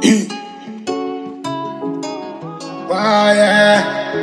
Why, yeah.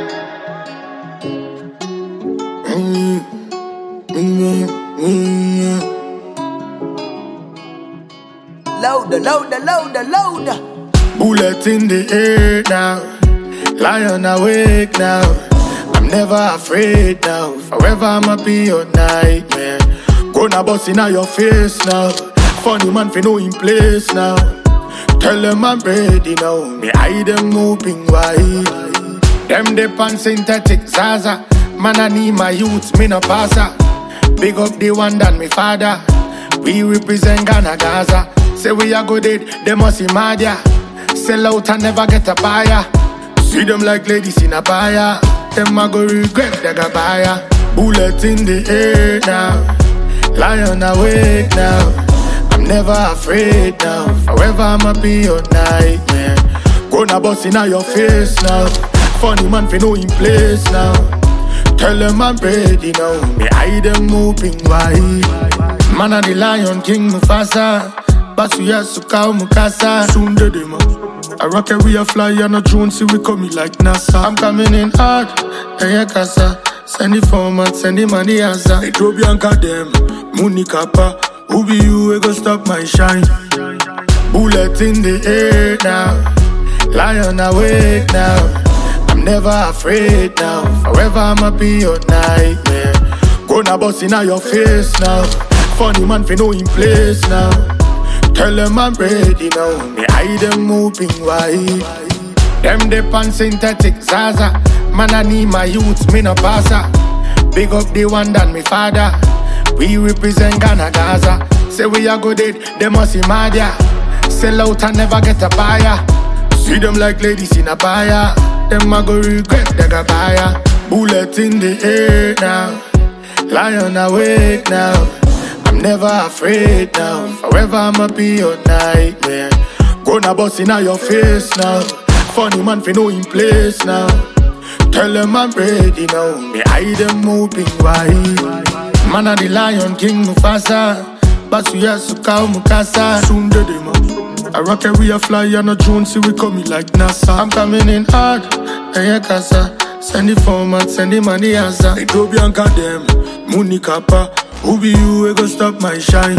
Louder. Bullet in the air now. Lion awake now. I'm never afraid now. Forever I'ma be your nightmare. Gonna bust in your face now. Funny man fi know in place now. Tell them I'm ready now. Me hide them moving wide. Them dip on synthetic Zaza. Man I need my youth, me no passer. Big up the one than me father. We represent Ghana, Gaza. Say we are good it, they must see Madia. Sell out and never get a buyer. See them like ladies in a buyer. Them a go regret they got buyer. Bullet in the air now. Lion awake now. I'm never afraid now. Forever I'ma be your nightmare. Gonna bust in your face now. Funny man fi know in place now. Tell them I'm ready now. Me hide them moving wide. Man of the Lion King Mufasa. Basu ya suka mukasa. Soon de man. I rock it, we a fly and a drone. See we coming like NASA. I'm coming in hard. Hey casa. Send the format, send the money answer. Hey Bianca them. Muni Kappa. Who be you? We go stop my shine. Bullet in the air now. Lion awake now. I'm never afraid now. Forever I'ma be your nightmare. Gonna bust in your face now. Funny man fi know in place now. Tell them I'm ready now. Me hide them moving wide. Them dip on synthetic Zaza. Man I need my youth, me no passer. Big up the one than me father. We represent Ghana, Gaza. Say we are good it, they must see Madia. Sell out and never get a buyer. See them like ladies in a buyer. Them a go regret they got buyer. Bullet in the air now. Lion awake now. I'm never afraid now. Forever I'ma be your nightmare. Gonna bust in your face now. Funny man fi know in place now. Tell them I'm ready now. Me hide them moving wide. Man of the Lion King Mufasa. Basu ya suka mukasa. Soon de man. I rock it, we a fly and a drone. See we coming like NASA. I'm coming in hard. Hey casa. Send the format, send the money answer. Hey Bianca them. Muni Kappa. Who be you? We go stop my shine.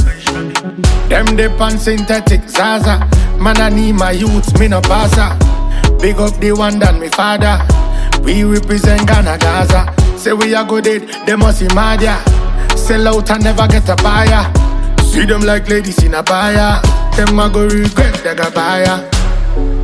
Them dip on synthetic Zaza. Man I need my youth, me no passer. Big up the one than me father. We represent Ghana, Gaza. Say we are good it, they must see Madia. Sell out and never get a buyer. See them like ladies in a buyer. Them a go regret they got buyer.